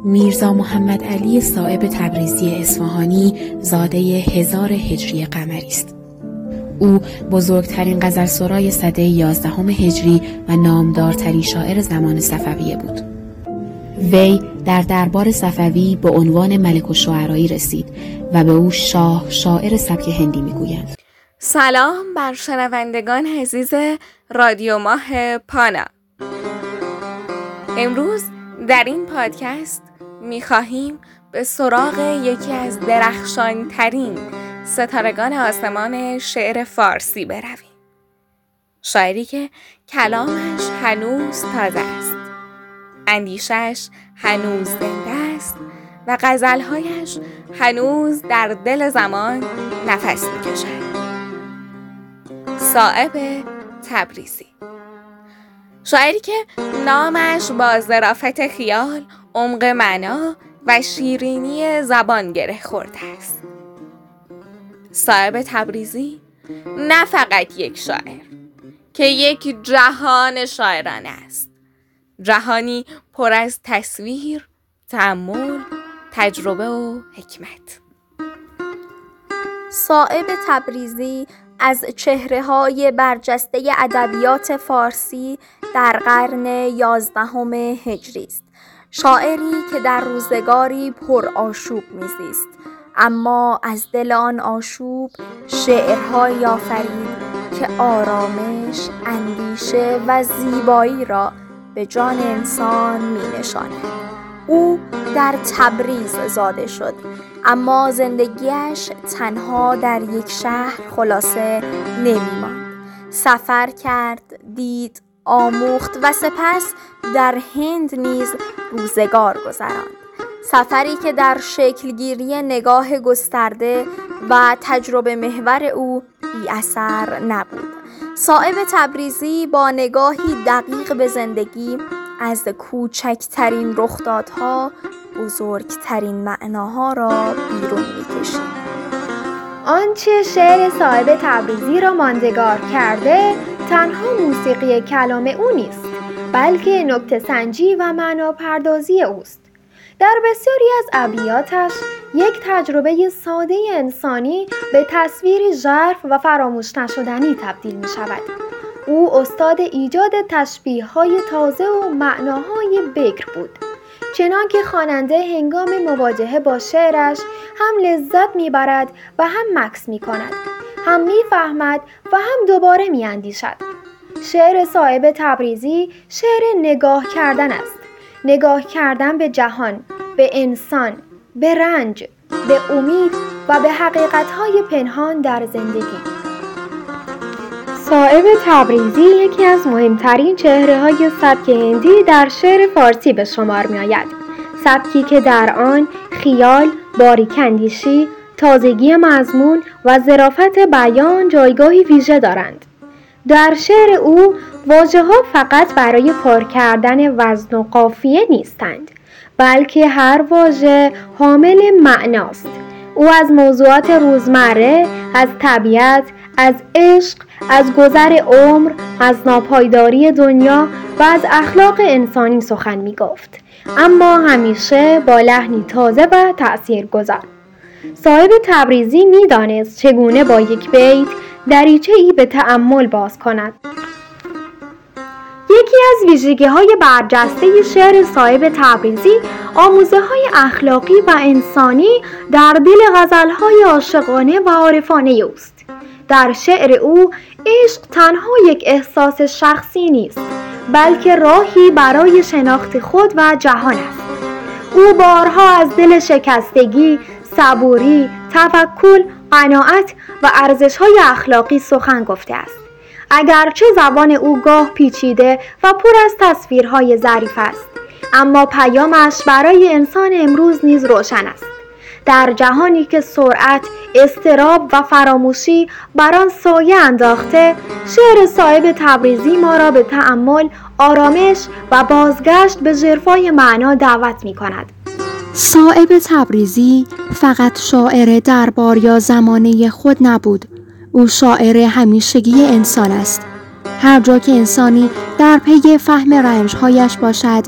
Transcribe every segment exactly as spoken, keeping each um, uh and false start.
میرزا محمد علی صائب تبریزی اصفهانی زاده هزار هجری قمری است. او بزرگترین غزلسرای سده یازدهم هجری و نامدارترین شاعر زمان صفویه بود. وی در دربار صفوی به عنوان ملک الشعرایی رسید و به او شاه شاعر سبک هندی میگویند. سلام بر شنوندگان عزیز رادیو ماه پانا. امروز در این پادکست می‌خواهیم به سراغ یکی از درخشان‌ترین ستارگان آسمان شعر فارسی برویم. شاعری که کلامش هنوز تازه است، اندیشش هنوز زنده است و غزل‌هایش هنوز در دل زمان نفس می‌کشد. صائب تبریزی، شاعری که نامش با ظرافت خیال، عمق معنا و شیرینی زبان گره خورده است. صائب تبریزی نه فقط یک شاعر که یک جهان شاعرانه است، جهانی پر از تصویر، تأمل، تجربه و حکمت. صائب تبریزی از چهره‌های برجسته ادبیات فارسی در قرن یازدهم هجری است. شاعری که در روزگاری پر آشوب میزیست، اما از دل آن آشوب شعرهایی آفرید که آرامش، اندیشه و زیبایی را به جان انسان می‌نشاند. او در تبریز زاده شد، اما زندگیش تنها در یک شهر خلاصه نمی‌ماند. سفر کرد، دید، آموخت و سپس در هند نیز روزگار گذراند. سفری که در شکلگیری نگاه گسترده و تجربه محور او بی اثر نبود. صائب تبریزی با نگاهی دقیق به زندگی از کوچکترین رخدادها بزرگترین معناها را بیرون می‌کشید. آنچه شعر صائب تبریزی را ماندگار کرده تنها موسیقی کلام او نیست، بلکه نکته سنجی و معناپردازی اوست. در بسیاری از ابیاتش یک تجربه ساده انسانی به تصویری ژرف و فراموش نشدنی تبدیل می شود. او استاد ایجاد تشبیه‌های تازه و معناهای بکر بود، چنان که خواننده هنگام مواجهه با شعرش هم لذت می‌برد و هم مکث می‌کند، هم می‌فهمد و هم دوباره می‌اندیشد. شعر صائب تبریزی شعر نگاه کردن است. نگاه کردن به جهان، به انسان، به رنج، به امید و به حقیقت‌های پنهان در زندگی. صائب تبریزی یکی از مهمترین چهره‌های سبک هندی در شعر فارسی به شمار می‌آید. سبکی که در آن خیال، باریک‌اندیشی، تازگی مضمون و ظرافت بیان جایگاهی ویژه دارند. در شعر او واژه‌ها فقط برای پر کردن وزن و قافیه نیستند، بلکه هر واژه حامل معناست. او از موضوعات روزمره، از طبیعت، از عشق، از گذر عمر، از ناپایداری دنیا و از اخلاق انسانی سخن می گفت، اما همیشه با لحنی تازه و تأثیرگذار. صائب تبریزی می دانست چگونه با یک بیت دریچه‌ای به تأمل باز کند. یکی از ویژگی‌های برجسته شعر صائب تبریزی آموزه‌های اخلاقی و انسانی در دل غزل‌های عاشقانه و عارفانه اوست. در شعر او عشق تنها یک احساس شخصی نیست، بلکه راهی برای شناخت خود و جهان است. او بارها از دل شکستگی، صبوری، توکل، قناعت و ارزش‌های اخلاقی سخن گفته است. اگرچه زبان او گاه پیچیده و پر از تصویرهای ظریف است، اما پیامش برای انسان امروز نیز روشن است. در جهانی که سرعت، اضطراب و فراموشی بر آن سایه انداخته، شعر صائب تبریزی ما را به تأمل، آرامش و بازگشت به ژرفای معنا دعوت می کند. صائب تبریزی فقط شاعر دربار یا زمانه خود نبود. او شاعر همیشگی انسان است. هر جا که انسانی در پی فهم رنج‌هایش باشد،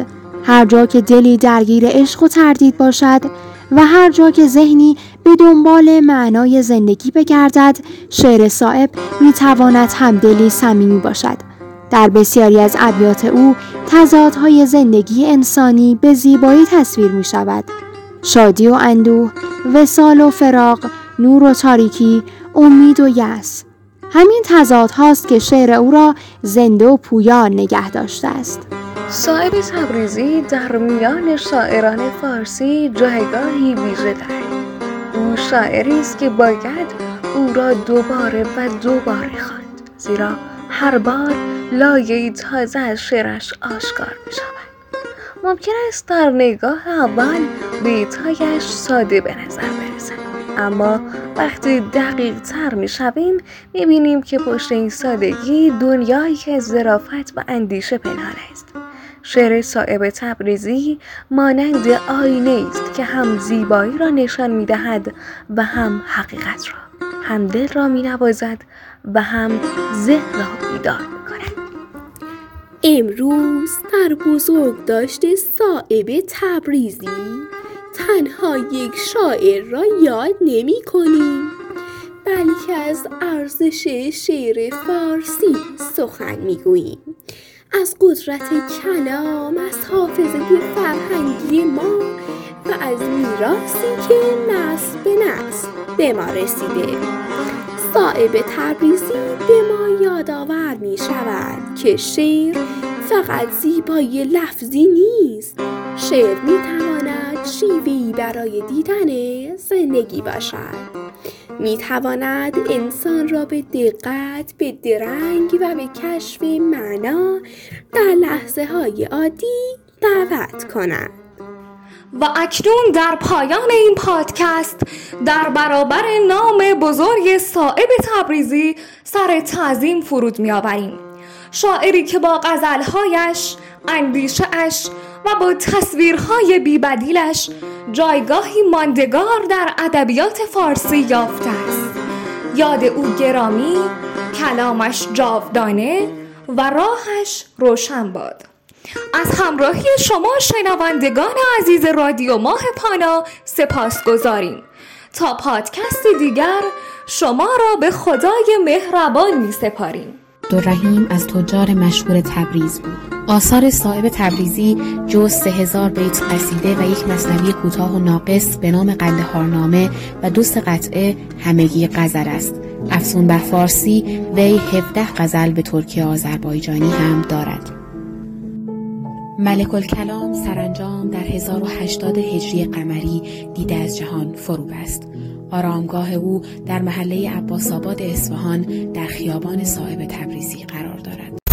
هر جا که دلی درگیر عشق و تردید باشد و هر جا که ذهنی به دنبال معنای زندگی بگردد، شعر صائب میتواند همدلی صمیمی باشد. در بسیاری از ابیات او تضادهای زندگی انسانی به زیبایی تصویر می شود. شادی و اندوه، وصال و فراق، نور و تاریکی، امید و یأس. همین تضادهاست که شعر او را زنده و پویا نگه داشته است. صائب تبریزی در میان شاعران فارسی جایگاهی ویژه دارد. او شاعری است که باید او را دوباره و دوباره خواند، زیرا هر بار لایه‌ای تازه از شعرش آشکار می شود. ممکن است در نگاه اول بیت‌هایش ساده به نظر برسد، اما وقتی دقیق تر می شویم می بینیم که پشت این سادگی دنیایی که ظرافت و اندیشه پنهان است. شعر صائب تبریزی مانند آینه است که هم زیبایی را نشان می دهد و هم حقیقت را، هم دل را می نوازد و هم ذهن را بیدار می کند. امروز در بزرگداشت صائب تبریزی تنها یک شاعر را یاد نمی کنیم، بلکه از ارزش شعر فارسی سخن می گوییم، از قدرت کلام، از حافظه فرهنگی ما و از میراثی که نسل به نسل به ما رسیده. صائب تبریزی به ما یادآور می شود که شعر فقط زیبایی لفظی نیست. شعر می تواند شیوهی برای دیدن زندگی باشد. می تواند انسان را به دقت، به درنگ و به کشف معنا در لحظه های عادی دعوت کند. و اکنون در پایان این پادکست در برابر نام بزرگ صائب تبریزی سر تعظیم فرود می آوریم. شاعری که با غزلهایش، اندیشه‌اش و با تصویرهای بی‌بدیلش جایگاهی ماندگار در ادبیات فارسی یافته است. یاد او گرامی، کلامش جاودانه و راهش روشن باد. از همراهی شما شنوندگان عزیز رادیو ماه پانا سپاسگزاریم. تا پادکست دیگر شما را به خدای مهربان می سپاریم. عبدالرحیم از تجار مشهور تبریز بود. آثار صائب تبریزی جز سه هزار بیت قصیده و یک مثنوی کوتاه و ناقص به نام قندهارنامه و دو سه قطعه همگی غزل است. افزون بر فارسی وی هفده غزل به ترکی آذربایجانی هم دارد. ملک الکلام سرانجام در هزار و هشتاد هجری قمری دیده از جهان فرو بست. آرامگاه او در محله عباس آباد اصفهان در خیابان صائب تبریزی قرار دارد.